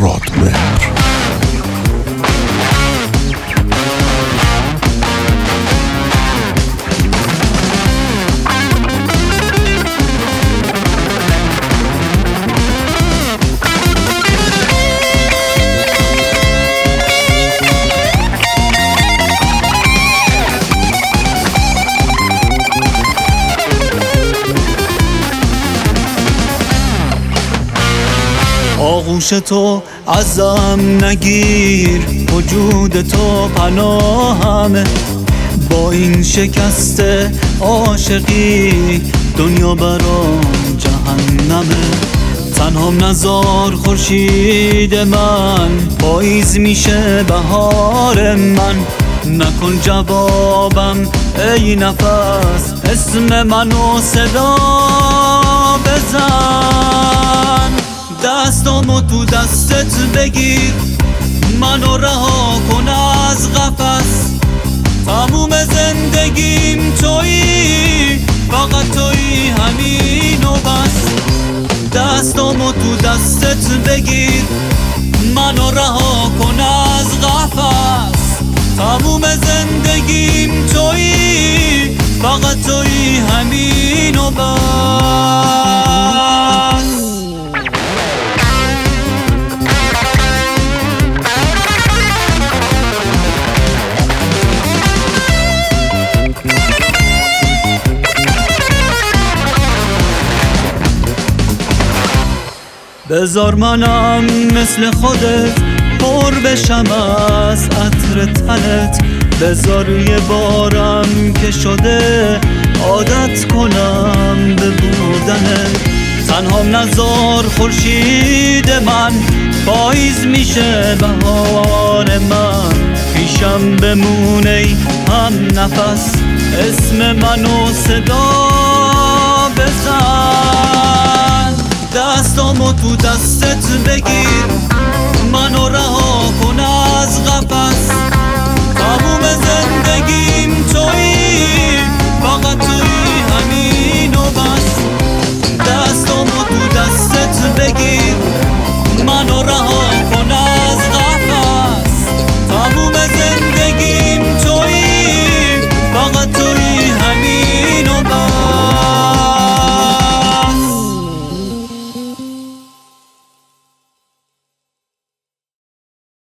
رادمهر. آغوش تو ازم نگیر، وجود تو پناهمه. با این شکست عاشقی دنیا برام جهنمه. تنهام نزار خورشید من، پاییز میشه بهار من. نکن جوابم ای نفس، اسم منو صدا بزن. دستامو تو دستت بگیر، منو رها کن از قفس. تموم زندگیم تویی، فقط تویی، همین و بس. دستامو تو دستت بگیر، منو رها کن از قفس. تموم زندگیم تویی، فقط تویی، همین و بس. بذار منم مثل خودت پر بشم از عطر تنت. بذار یه بارم که شده عادت کنم به بودنت. تنهام نزار خورشید من، پاییز میشه بهار من. پیشم بمونه هم نفس، اسم منو صدا